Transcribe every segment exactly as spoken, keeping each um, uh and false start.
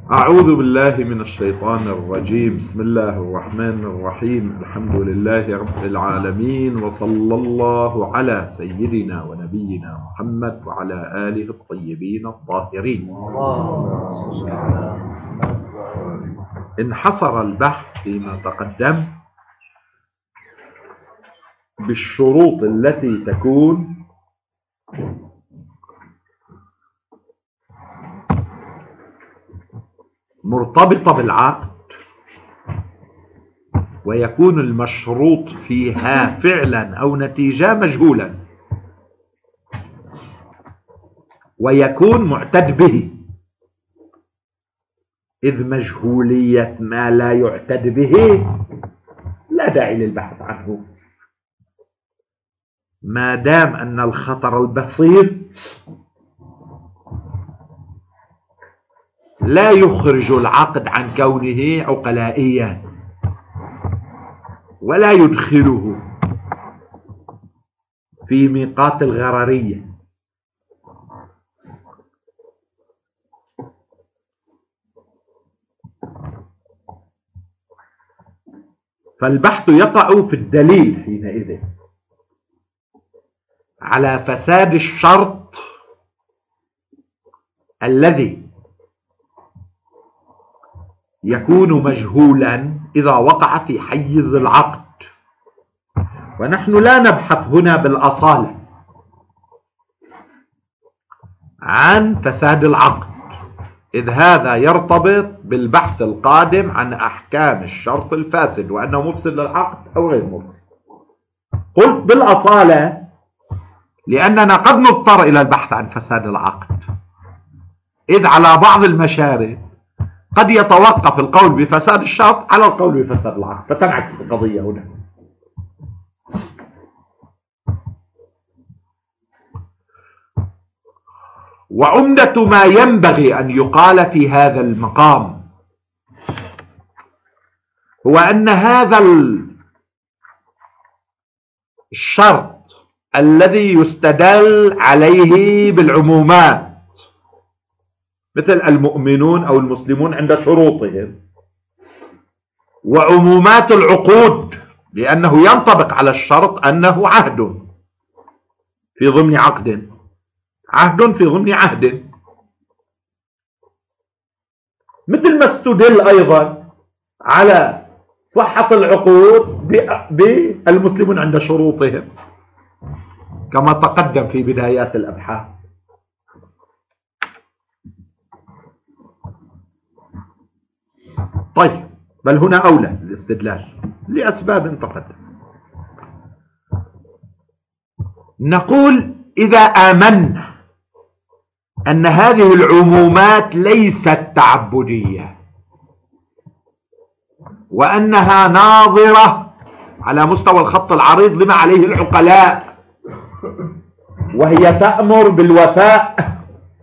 أعوذ بالله من الشيطان الرجيم. بسم الله الرحمن الرحيم. الحمد لله رب العالمين، وصلى الله على سيدنا ونبينا محمد وعلى آله الطيبين الطاهرين. انحصر البحث فيما تقدم بالشروط التي تكون مرتبطة بالعقد، ويكون المشروط فيها فعلا أو نتيجة مجهولا، ويكون معتد به، إذ مجهولية ما لا يعتد به لا داعي للبحث عنه، ما دام أن الخطر البسيط لا يخرج العقد عن كونه عقلائيا ولا يدخله في ميقات الغررية. فالبحث يقع في الدليل حينئذ على فساد الشرط الذي يكون مجهولا إذا وقع في حيز العقد. ونحن لا نبحث هنا بالأصالة عن فساد العقد، إذ هذا يرتبط بالبحث القادم عن أحكام الشرط الفاسد وأنه مفسد للعقد أو غير مفسد. قلت بالأصالة لأننا قد نضطر إلى البحث عن فساد العقد، إذ على بعض المشارب قد يتوقف القول بفساد الشرط على القول بفساد العقد، فتنعكس القضية هنا. وعمدة ما ينبغي أن يقال في هذا المقام هو أن هذا الشرط الذي يستدل عليه بالعمومات مثل المؤمنون أو المسلمون عند شروطهم، وعمومات العقود لأنه ينطبق على الشرط أنه عهد في ضمن عقد، عهد في ضمن عهد، مثل ما استدل أيضا على صحة العقود بالمسلمون عند شروطهم كما تقدم في بدايات الأبحاث. طيب، بل هنا أولى الاستدلال لأسباب تقدم. نقول إذا آمنا أن هذه العمومات ليست تعبدية، وأنها ناظرة على مستوى الخط العريض لما عليه العقلاء، وهي تأمر بالوفاء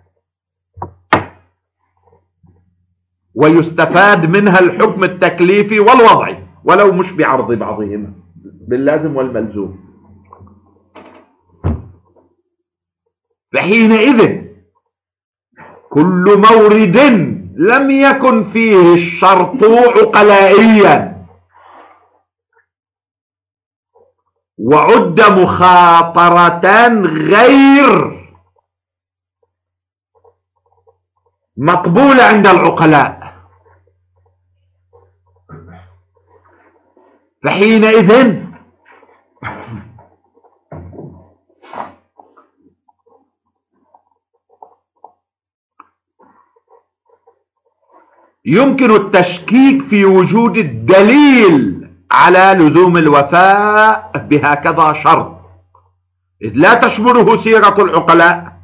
ويستفاد منها الحكم التكليفي والوضعي ولو مش بعرض بعضهما باللازم والملزوم، فحينئذ كل مورد لم يكن فيه الشرط عقلائيا وعد مخاطرة غير مقبولة عند العقلاء، فحينئذ يمكن التشكيك في وجود الدليل على لزوم الوفاء بهكذا شرط، إذ لا تشمله سيرة العقلاء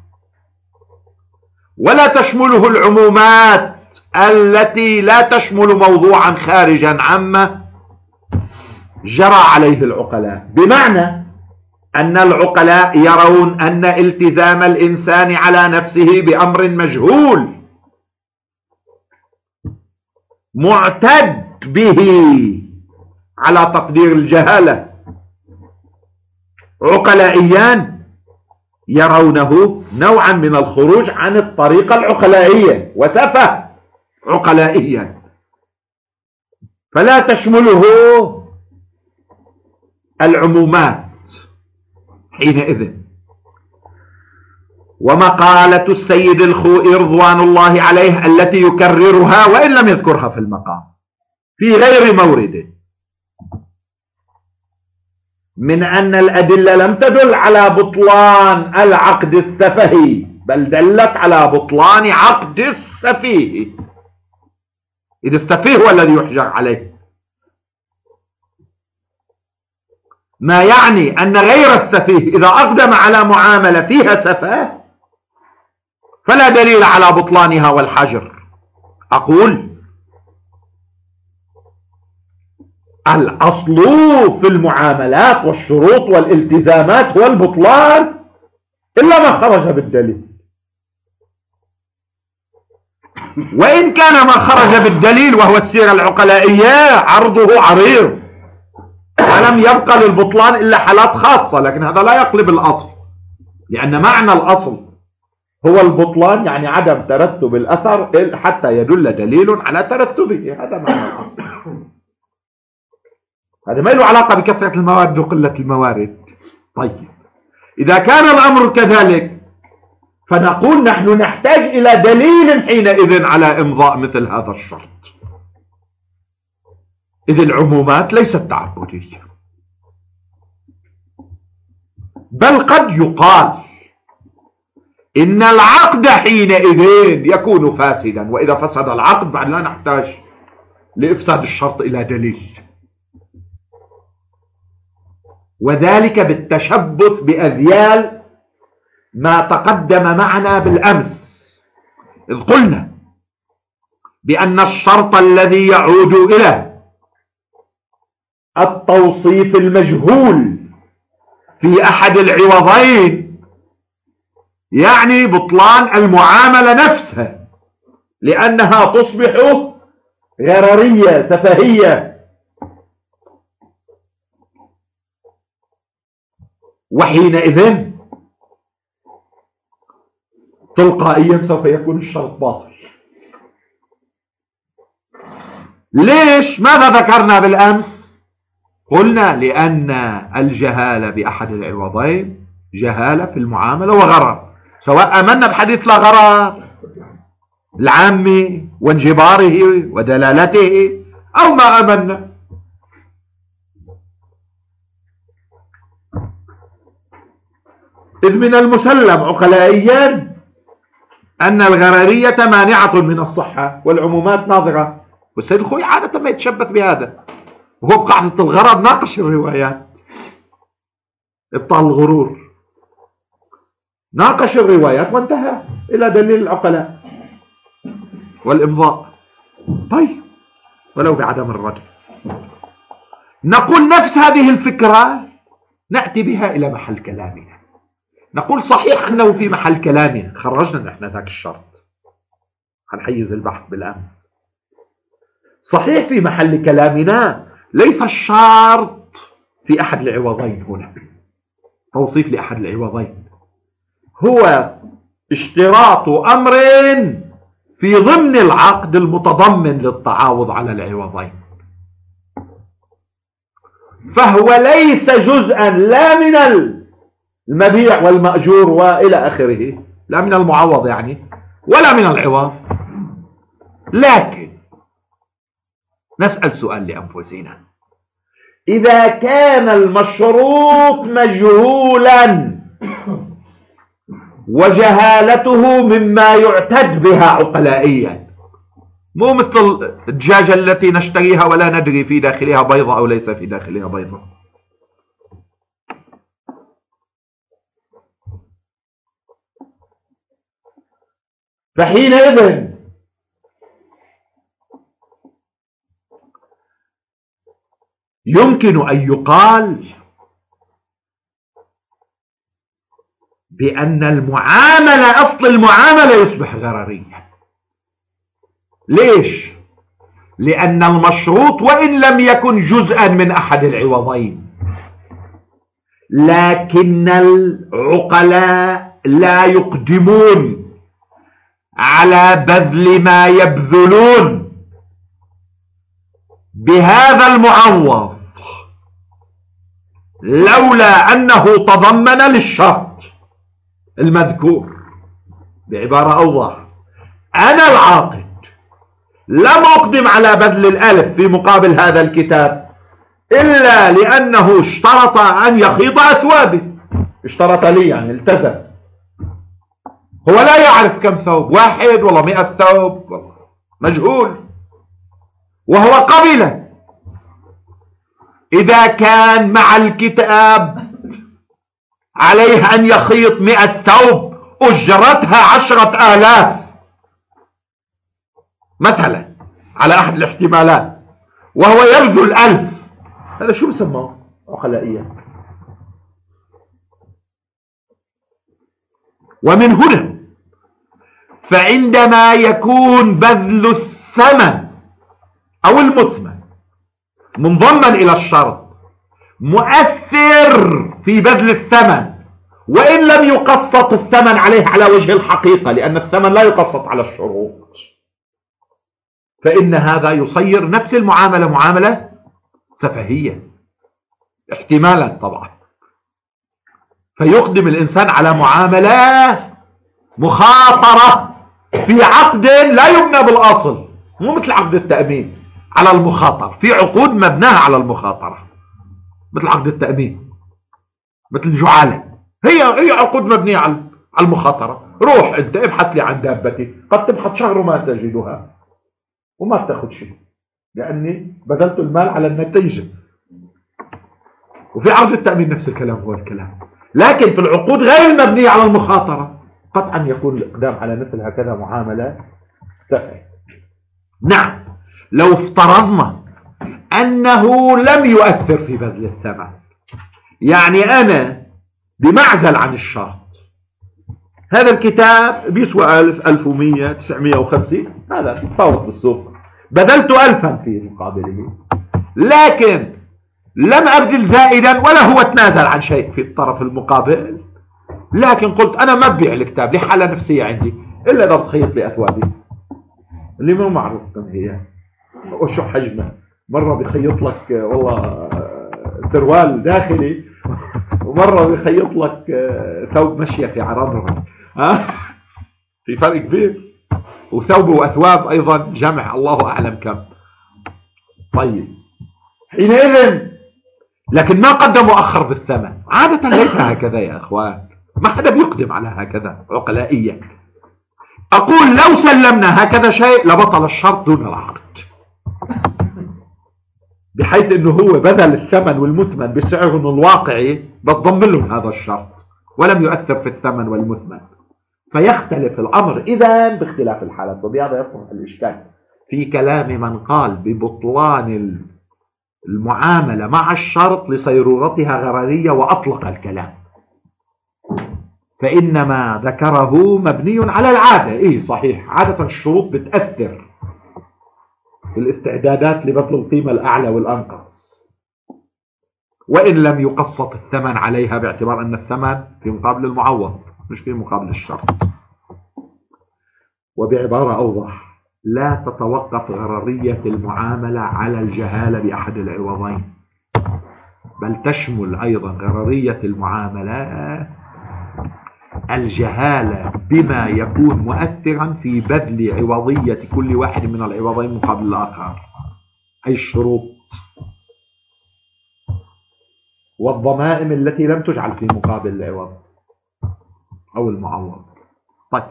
ولا تشمله العمومات التي لا تشمل موضوعا خارجا عما جرى عليه العقلاء، بمعنى أن العقلاء يرون أن التزام الإنسان على نفسه بأمر مجهول معتد به على تقدير الجهالة عقلائيان يرونه نوعا من الخروج عن الطريقة العقلائية وسفه عقلائيا، فلا تشمله العمومات حينئذ. ومقالة السيد الخوئي رضوان الله عليه التي يكررها وإن لم يذكرها في المقام في غير مورد، من أن الأدلة لم تدل على بطلان العقد السفهي، بل دلت على بطلان عقد السفيه، إذا السفيه هو الذي يحجر عليه، ما يعني أن غير السفيه إذا أقدم على معاملة فيها سفاه فلا دليل على بطلانها والحجر. أقول الأصل في المعاملات والشروط والالتزامات هو البطلان إلا ما خرج بالدليل، وإن كان ما خرج بالدليل وهو السيرة العقلائية عرضه عريض ولم يبقى للبطلان إلا حالات خاصة، لكن هذا لا يقلب الأصل، لأن معنى الأصل هو البطلان، يعني عدم ترتب الأثر حتى يدل دليل على ترتبه، هذا معنى الأصل. هذا ما له علاقة بكثرة الموارد وقلة الموارد. طيب إذا كان الأمر كذلك فنقول نحن نحتاج إلى دليل حينئذ على إمضاء مثل هذا الشرط، إذ العمومات ليست تعبدية، بل قد يقال إن العقد حينئذ يكون فاسدا، وإذا فسد العقد بعد لا نحتاج لإفساد الشرط إلى دليل، وذلك بالتشبث بأذيال ما تقدم معنا بالأمس، إذ قلنا بأن الشرط الذي يعود إلى التوصيف المجهول في أحد العوضين يعني بطلان المعاملة نفسها، لأنها تصبح غررية سفهية، وحينئذ تلقائيا سوف يكون الشرط باطل. ليش؟ ماذا ذكرنا بالأمس؟ قلنا لأن الجهالة بأحد العوضين جهالة في المعاملة وغرر، سواء آمنا بحديث لا غرر العام وانجباره ودلالته أو ما آمنا. إذ من المسلم عقلائيا أن الغررية مانعة من الصحة والعمومات ناظرة، والسيد الخوئي عادة ما يتشبث بهذا، وهو بقاعدة الغرض ناقش الروايات، إبطال الغرور، ناقش الروايات وانتهى إلى دليل العقلاء والإمضاء. طيب ولو بعدم الرجل، نقول نفس هذه الفكرة نأتي بها إلى محل كلامنا، نقول صحيح أنه في محل كلامنا خرجنا نحن ذاك الشرط عن حيز البحث بالأمس، صحيح في محل كلامنا ليس الشرط في أحد العوضين هنا توصيف لأحد العوضين، هو اشتراط أمر في ضمن العقد المتضمن للتعاوض على العوضين، فهو ليس جزءا لا من المبيع والمأجور وإلى آخره، لا من المعوض يعني ولا من العوض. لكن نسأل سؤال لأنفسنا، إذا كان المشروط مجهولا وجهالته مما يعتد بها عقلائيا، مو مثل الدجاجة التي نشتريها ولا ندري في داخلها بيضة أو ليس في داخلها بيضة، فحينئذ يمكن أن يقال بأن المعاملة أصل المعاملة يصبح غررية. ليش؟ لأن المشروط وإن لم يكن جزءا من أحد العوضين، لكن العقلاء لا يقدمون على بذل ما يبذلون بهذا المعوض لولا أنه تضمن للشرط المذكور. بعبارة أوضح، أنا العاقد لم أقدم على بذل الألف في مقابل هذا الكتاب إلا لأنه اشترط أن يخيط أثوابي. اشترط لي يعني التزم. هو لا يعرف كم ثوب، واحد ولا مئة ثوب، مجهول، وهو قبل. إذا كان مع الكتاب عليه أن يخيط مئة ثوب أجرتها عشرة آلاف مثلا على أحد الاحتمالات، وهو يبذل ألف، هذا شو بسموه؟ عقلائية. ومن هنا فعندما يكون بذل الثمن أو المثمن منضما إلى الشرط مؤثر في بذل الثمن، وإن لم يقسط الثمن عليه على وجه الحقيقة، لأن الثمن لا يقسط على الشروط، فإن هذا يصير نفس المعاملة معاملة سفهية احتمالا طبعا. فيقدم الإنسان على معاملة مخاطرة في عقد لا يبنى بالأصل، مو مثل عقد التأمين على المخاطرة. في عقود مبناها على المخاطرة مثل عقد التأمين، مثل الجعالة، هي هي عقود مبنية على المخاطرة. روح انت ابحث لي عن دابتي، قد تبحث شهر وما تجدها وما بتاخذ شيء، لأني بذلت المال على النتيجة. وفي عقد التأمين نفس الكلام هو الكلام. لكن في العقود غير المبنية على المخاطرة قطعا يكون الإقدام على مثل هكذا معاملة سفه. نعم، لو افترضنا أنه لم يؤثر في بذل الثمن، يعني أنا بمعزل عن الشرط، هذا الكتاب بيسوى ألف، ألف ومية، تسعمية وخمسين، هذا فوت بالسوق، بذلت ألفا في مقابله، لكن لم أبذل زائدا ولا هو تنازل عن شيء في الطرف المقابل، لكن قلت أنا ما ببيع الكتاب لحالة نفسية عندي إلا إذا بتخيط لي أثوابي اللي ما معروف كم هي وشو حجمه. مرة بيخيط لك والله سروال داخلي، ومرة بيخيط لك ثوب مشية في عرضها، ها في فرق كبير. وثوب وأثواب أيضا جمع الله أعلم كم. طيب حينئذ لكن ما قدم وأخر بالثمن. عادة ليس هكذا يا أخوان، ما حدا بيقدم على هكذا عقلائيا. أقول لو سلمنا هكذا شيء لبطل الشرط دون العقد، بحيث أنه هو بذل الثمن والمثمن بسعره الواقعي بتضمن لهم هذا الشرط ولم يؤثر في الثمن والمثمن، فيختلف الأمر إذا باختلاف الحالات. وبهذا يطرح الإشكال في كلام من قال ببطلان المعاملة مع الشرط لصيرورتها غررية وأطلق الكلام، فإنما ذكره مبني على العادة. إيه صحيح، عادة الشروط بتأثر في الاستعدادات لبطل القيمة الأعلى والأنقص، وإن لم يقسط الثمن عليها باعتبار أن الثمن في مقابل المعوض مش في مقابل الشرط. وبعبارة أوضح، لا تتوقف غررية المعاملة على الجهالة بأحد العوضين، بل تشمل أيضا غررية المعاملة الجهالة بما يكون مؤثرا في بذل عوضية كل واحد من العوضين مقابل الآخر، أي الشروط والضمائم التي لم تجعل في مقابل العوض أو المعوض. طيب،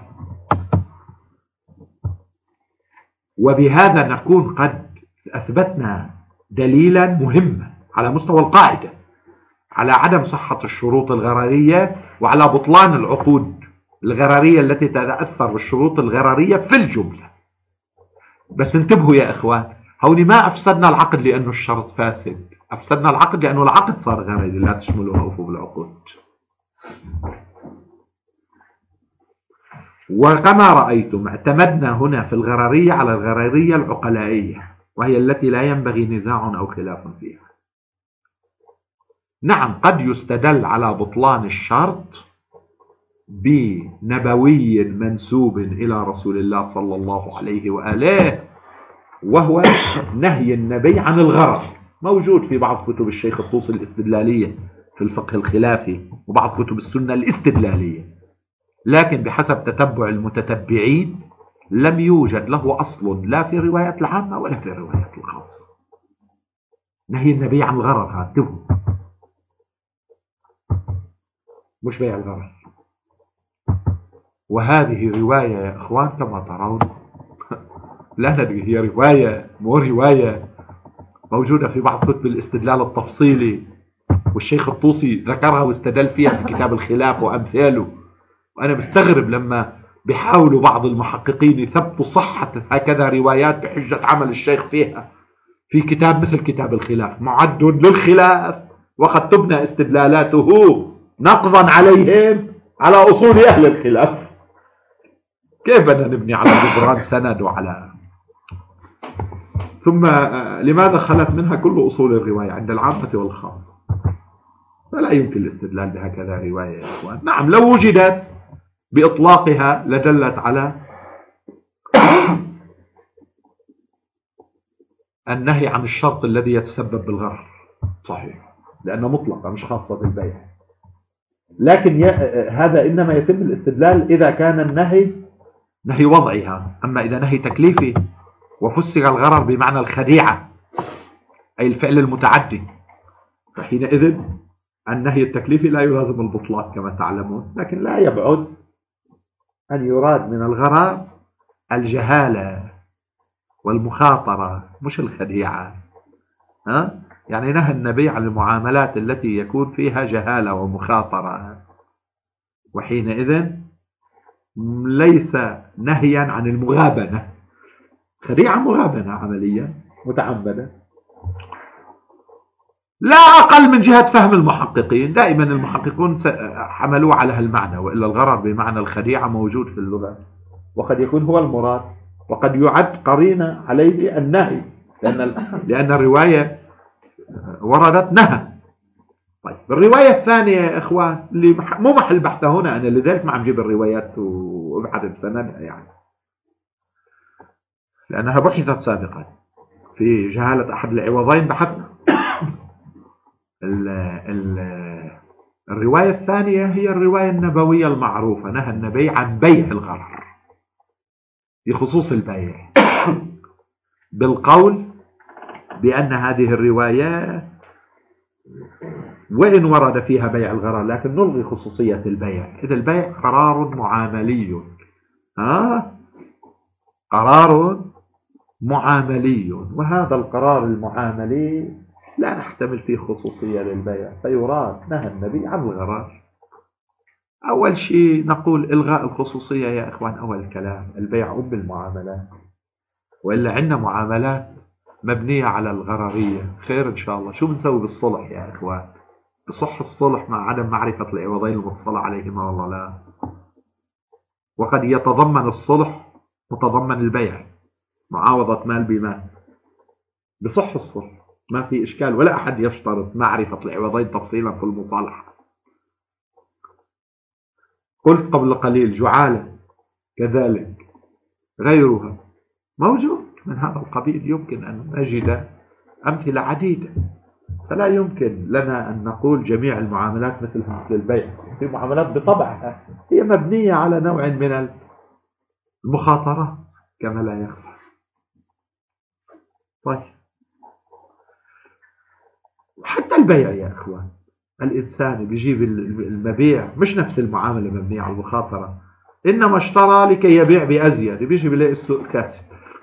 وبهذا نكون قد أثبتنا دليلا مهما على مستوى القاعدة على عدم صحة الشروط الغررية وعلى بطلان العقود الغررية التي تتأثر بالشروط الغررية في الجملة. بس انتبهوا يا إخوان، هوني ما أفسدنا العقد لأنه الشرط فاسد، أفسدنا العقد لأنه العقد صار غرري لا تشمله أوفوا بالعقود. وكما رأيتم اعتمدنا هنا في الغررية على الغررية العقلائية، وهي التي لا ينبغي نزاع أو خلاف فيها. نعم، قد يستدل على بطلان الشرط بنبوي منسوب إلى رسول الله صلى الله عليه وآله، وهو نهي النبي عن الغرر، موجود في بعض كتب الشيخ الطوسي الاستدلالية في الفقه الخلافي وبعض كتب السنة الاستدلالية، لكن بحسب تتبع المتتبعين لم يوجد له أصل لا في الروايات العامة ولا في الروايات الخاصة. نهي النبي عن الغرر هاتفه، مش بيع الغرر. وهذه رواية يا إخوان كما ترون لا ندري، هي رواية مو رواية، موجودة في بعض كتب الاستدلال التفصيلي، والشيخ الطوسي ذكرها واستدل فيها في كتاب الخلاف وأمثاله. وأنا مستغرب لما بيحاولوا بعض المحققين يثبتوا صحة هكذا روايات بحجة عمل الشيخ فيها في كتاب مثل كتاب الخلاف، معد للخلاف، وقد تبنى استدلالاته نقضا عليهم على أصول أهل الخلاف. كيف بدنا نبني على جبران سند وعلى ثم لماذا خلت منها كل أصول الرواية عند العامة والخاصة؟ فلا يمكن الاستدلال بهكذا رواية يا إخوان. نعم لو وجدت بإطلاقها لدلت على النهي عن الشرط الذي يتسبب بالغرر، صحيح، لأنه مطلقة مش خاصة بالبيع، لكن هذا إنما يتم الاستدلال إذا كان النهي نهي وضعها. أما إذا نهي تكليفي وفسر الغرر بمعنى الخديعة أي الفعل المتعدي، فحينئذ النهي التكليفي لا يلازم البطلان كما تعلمون، لكن لا يبعد أن يراد من الغرر الجهالة والمخاطرة مش الخديعة. ها؟ يعني نهى النبي عن المعاملات التي يكون فيها جهالة ومخاطرة، وحينئذ ليس نهيا عن المغابنة، خديعة مغابنة عمليا متعمدة، لا أقل من جهة فهم المحققين. دائما المحققون حملوا على هالمعنى، وإلا الغرر بمعنى الخديعة موجود في اللغة وقد يكون هو المراد، وقد يعد قرينة عليه النهي، لأن, لأن الرواية وردت نهى. طيب الرواية الثانية يا إخوان اللي مو محل بحثها هنا، أنا لذلك ما عم جيب الروايات وابحث بسندها يعني، لأنها بحثت سابقا في جهالة أحد العوضين بحثنا. ال ال الرواية الثانية هي الرواية النبوية المعروفة، نهى النبي عن بيع الغرر بخصوص البيع بالقول بأن هذه الرواية وإن ورد فيها بيع الغرر لكن نلغي خصوصية البيع، إذا البيع قرار معاملي، ها قرار معاملي، وهذا القرار المعاملي لا نحتمل فيه خصوصية للبيع، فيراد نهى النبي عن الغرر. أول شيء نقول إلغاء الخصوصية يا إخوان، أول كلام البيع أم المعاملات، وإلا عندنا معاملات مبنية على الغررية. خير إن شاء الله. شو بنسوي بالصلح يا إخوان؟ بصح الصلح مع عدم معرفة العوضين المتصلة عليهما والله لا، وقد يتضمن الصلح متضمن البيع، معاوضة مال بمال، بصح الصلح ما في إشكال، ولا أحد يشترط معرفة العوضين تفصيلا في المصالحة. قلت قبل قليل جعالة كذلك غيرها موجود من هذا القبيل، يمكن أن نجد أمثلة عديدة، فلا يمكن لنا أن نقول جميع المعاملات مثل مثل البيع. في معاملات بطبعها هي مبنية على نوع من المخاطرات كما لا يخفى. طيب حتى البيع يا أخوان، الإنسان بيجيب المبيع مش نفس المعاملة مبنية على المخاطرة، إنما اشترى لكي يبيع بأزيد، بيجي بيلاقي السوق كاسب.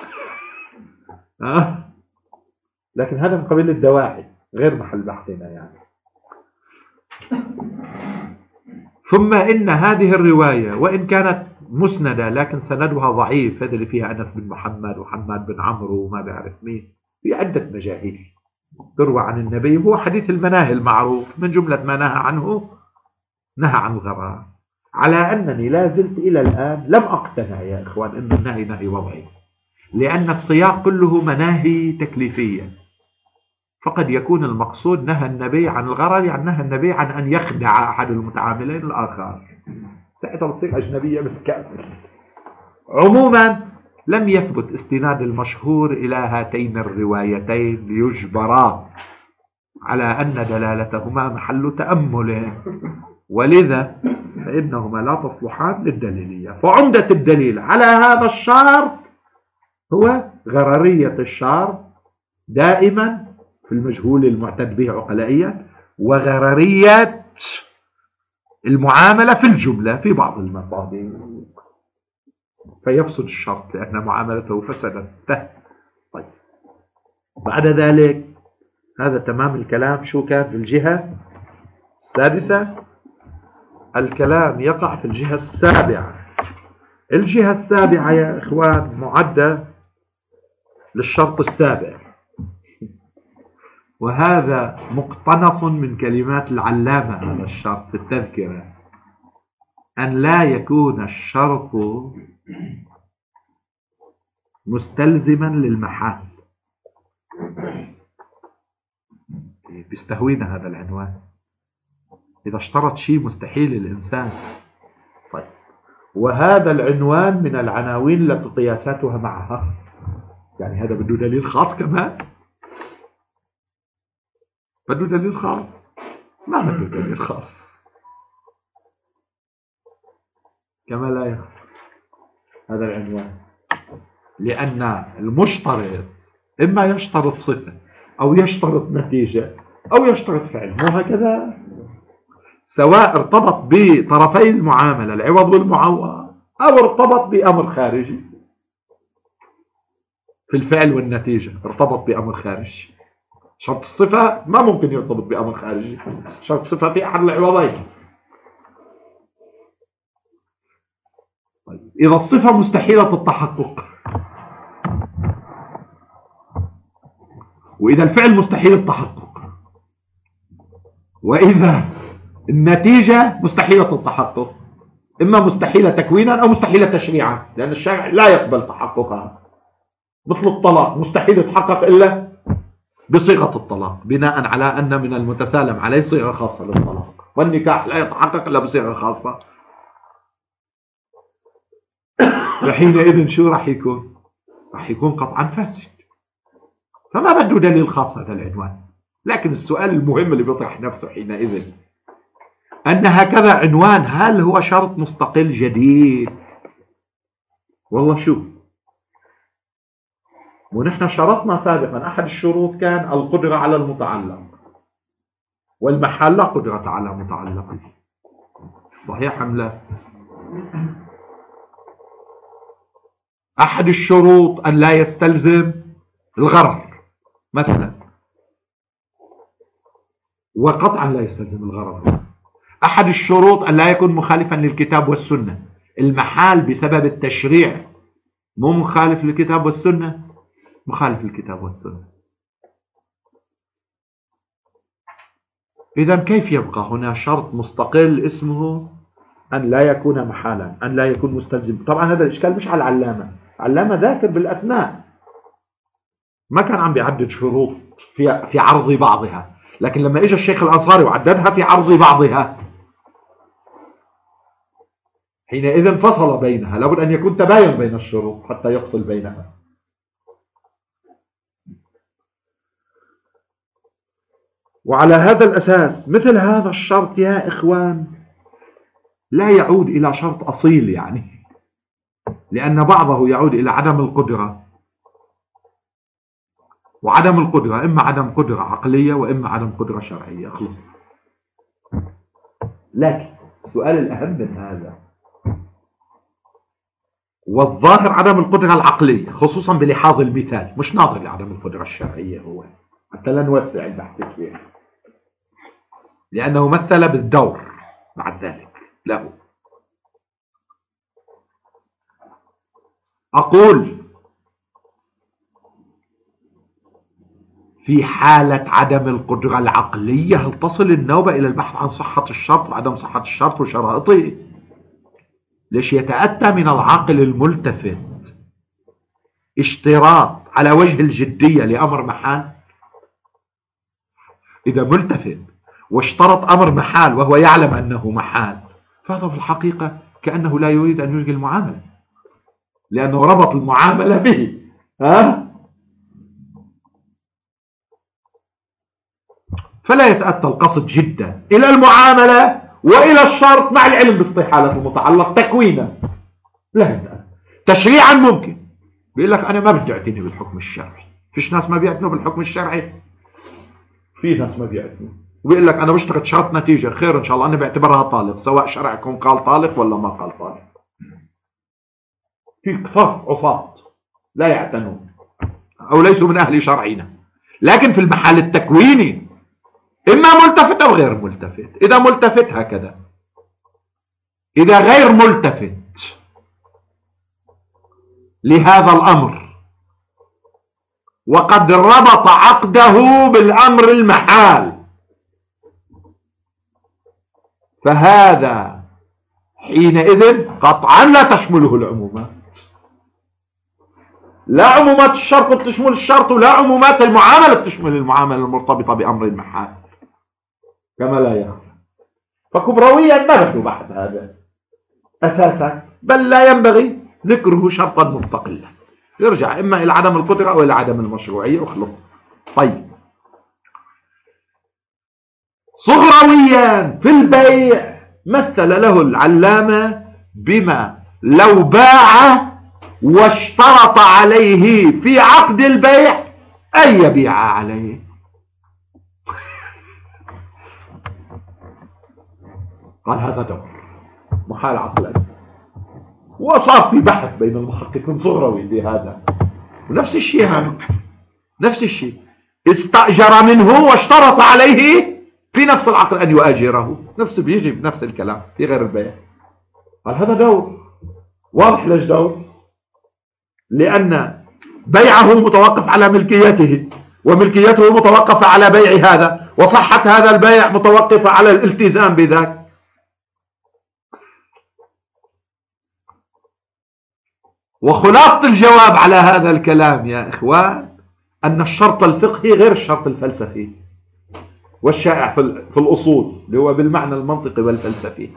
أه؟ لكن هذا من قبيل الدواعي غير محل بحثنا يعني. ثم إن هذه الرواية وإن كانت مسندة لكن سندها ضعيف، هذا اللي فيها أنس بن محمد وحماد بن عمرو وما بعرف مين، في عدة مجاهيل تروى عن النبي، هو حديث المناهي المعروف، من جملة ما نهى عنه نهى عن الغرار، على أنني لا زلت إلى الآن لم أقتنع يا إخوان أن النهي نهي وضعي، لأن السياق كله مناهي تكليفية، فقد يكون المقصود نهى النبي عن الغرر، يعني نهى النبي عن أن يخدع أحد المتعاملين الآخر، ساعتها بتصير أجنبية بالكامل. عموما لم يثبت استناد المشهور إلى هاتين الروايتين ليجبرا على أن دلالتهما محل تأمل، ولذا فإنهما لا تصلحان للدليلية. فعمدة الدليل على هذا الشرط هو غررية الشرط دائما في المجهول المعتد به عقلائيا، وغررية المعاملة في الجملة في بعض المصادر، فيفسد الشرط لأن معاملته فسدت. طيب بعد ذلك هذا تمام الكلام. شو كان في الجهة السادسة؟ الكلام يقع في الجهة السابعة. الجهة السابعة يا إخوان معدة للشرط السابع، وهذا مقتنص من كلمات العلامة على الشرط في التذكرة: أن لا يكون الشرط مستلزما للمحال. بيستهوينا هذا العنوان، إذا اشترط شيء مستحيل الإنسان. طيب وهذا العنوان من العناوين التي قياساتها معها، يعني هذا بده دليل خاص كمان، بده دليل خاص، ما بده دليل خاص كما لا يخفى هذا العنوان، لأن المشترط إما يشترط صفة أو يشترط نتيجة أو يشترط فعل، مو هكذا؟ سواء ارتبط بطرفي المعاملة العوض والمعوض أو ارتبط بأمر خارجي. في الفعل والنتيجة ارتبط بأمر خارجي. شرط الصفة ما ممكن يرتبط بأمر خارجي، شرط الصفة في أحد العوضين. طيب إذا الصفة مستحيلة التحقق، وإذا الفعل مستحيل التحقق، وإذا النتيجة مستحيلة التحقق، إما مستحيلة تكوينا أو مستحيلة تشريعا، لأن الشرع لا يقبل تحققها. مثل الطلاق مستحيل يتحقق إلا بصيغة الطلاق، بناء على أن من المتسالم عليه صيغة خاصة للطلاق، والنكاح لا يتحقق إلا بصيغة خاصة. فحينئذ شو راح يكون؟ راح يكون قطعا فاسد، فما بده دليل خاص هذا العنوان. لكن السؤال المهم اللي بيطرح نفسه حينئذ أن هكذا عنوان هل هو شرط مستقل جديد؟ والله شو، ونحن شرطنا سابقا أحد الشروط كان القدرة على المتعلق، والمحال لا قدرة على متعلقه. صحيح أم لا؟ أحد الشروط أن لا يستلزم الغرر مثلا، وقطعا لا يستلزم الغرر. أحد الشروط أن لا يكون مخالفا للكتاب والسنة. المحال بسبب التشريع مو مخالف للكتاب والسنة، مخالف للكتاب والسنة. إذن كيف يبقى هنا شرط مستقل اسمه أن لا يكون محالا، أن لا يكون مستلزم؟ طبعا هذا الإشكال مش على العلامة، العلامة ذاكر بالأثناء ما كان عم بيعدد شروط في في عرض بعضها، لكن لما اجى الشيخ الأنصاري وعددها في عرض بعضها حينئذ فصل بينها. لابد أن يكون تباين بين الشروط حتى يفصل بينها. وعلى هذا الأساس مثل هذا الشرط يا إخوان لا يعود إلى شرط أصيل، يعني لأن بعضه يعود إلى عدم القدرة، وعدم القدرة إما عدم قدرة عقلية وإما عدم قدرة شرعية. خلص. لكن السؤال الأهم من هذا، والظاهر عدم القدرة العقلية خصوصا بلحاظ المثال، مش ناظر لعدم القدرة الشرعية، هو حتى لا نوسع البحث فيه، لأنه مثل بالدور بعد ذلك له. أقول في حالة عدم القدرة العقلية هل تصل النوبة إلى البحث عن صحة الشرط وعدم صحة الشرط وشرائطه؟ ليش يتأتى من العاقل الملتفت اشتراط على وجه الجدية لأمر محال؟ إذا ملتفت واشترط أمر محال وهو يعلم أنه محال، فهذا في الحقيقة كأنه لا يريد أن يلغي المعاملة، لأنه ربط المعاملة به. ها؟ فلا يتأتى القصد جدا إلى المعاملة وإلى الشرط مع العلم باستحالة المتعلق تكوينا. لا يتأتى. تشريعا ممكن بيقول لك أنا ما بدي أعتني بالحكم الشرعي. فيش ناس ما بيعتنوا بالحكم الشرعي؟ في ناس ما بيعتنوا، وبيقول لك أنا بشترط شرط نتيجة، خير إن شاء الله، أنا بعتبرها طالق سواء شرعكم قال طالق ولا ما قال طالق. في كثار عصاة لا يعتنون أو ليسوا من أهل شرعنا، لكن في المحل التكويني إما ملتفت أو غير ملتفت. إذا ملتفت هكذا، إذا غير ملتفت لهذا الأمر وقد ربط عقده بالأمر المحال، فهذا حينئذ قطعا لا تشمله العمومات. لا عمومات الشرط بتشمل الشرط، ولا عمومات المعاملة بتشمل المعاملة المرتبطة بأمر المحال كما لا يخفى. فكبرويا ما نحن بحث هذا أساسا، بل لا ينبغي ذكره شرطا مستقلا، يرجع إما إلى عدم القدرة أو إلى عدم المشروعية وخلص. طيب، صغرويا في البيع مثل له العلامة بما لو باع واشترط عليه في عقد البيع أن يبيع عليه. قال هذا دور محال عقلا، وصار في بحث بين المحققين صغروي لهذا. ونفس الشيء هذا، نفس الشيء استأجر منه واشترط عليه في نفس العقد أن يؤاجره، نفس بيجي بنفس الكلام في غير البيع. قال هذا دور واضح. ليش دور؟ لأن بيعه متوقف على ملكيته، وملكيته متوقفة على بيع هذا، وصحة هذا البيع متوقفة على الالتزام بذاك. وخلاصة الجواب على هذا الكلام يا إخوان أن الشرط الفقهي غير الشرط الفلسفي والشائع في الأصول اللي هو بالمعنى المنطقي والفلسفي.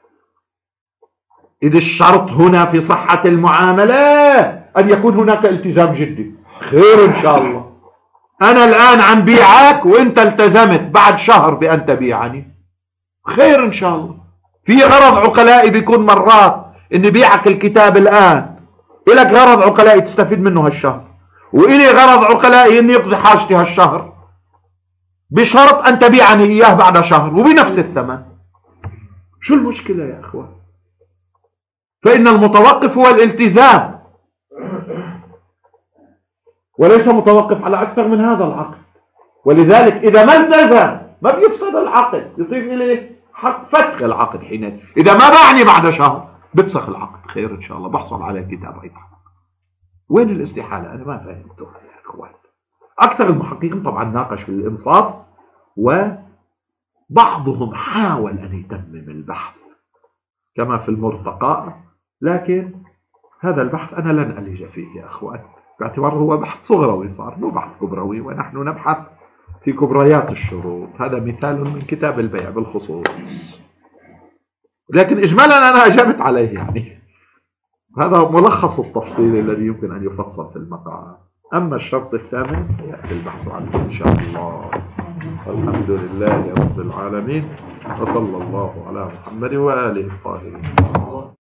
إذ الشرط هنا في صحة المعاملة أن يكون هناك التزام جدي. خير إن شاء الله، أنا الآن عم بيعك وإنت التزمت بعد شهر بأن تبيعني، خير إن شاء الله. في غرض عقلائي بيكون مرات إن بيعك الكتاب الآن إلك غرض عقلائي تستفيد منه هالشهر، وإلي غرض عقلائي إني يقضي حاجتي هالشهر، بشرط أن تبيعني إياه بعد شهر وبنفس الثمن. شو المشكلة يا أخوان؟ فإن المتوقف هو الالتزام، وليس متوقف على أكثر من هذا العقد. ولذلك إذا ما التزم ما بيفسد العقد، يصير إليه حق فسخ العقد. حين إذا ما باعني بعد شهر بفسخ العقد، خير إن شاء الله، بحصل على الكتاب أيضا. وين الاستحالة؟ أنا ما فهمتها يا أخوان. أكثر المحققين طبعا ناقش في الإنصاف، وبعضهم حاول أن يتمم البحث كما في المرتقى، لكن هذا البحث أنا لن ألج فيه يا أخوان، باعتباره هو بحث صغروي، صار مو بحث كبروي، ونحن نبحث في كبريات الشروط. هذا مثال من كتاب البيع بالخصوص، لكن إجمالا أنا أجبت عليه. يعني هذا ملخص التفصيل الذي يمكن أن يفصل في المقام. أما الشرط الثامن يأتي البحث عنه إن شاء الله. الحمد لله رب العالمين، وصلى الله على محمد وآله الطاهرين.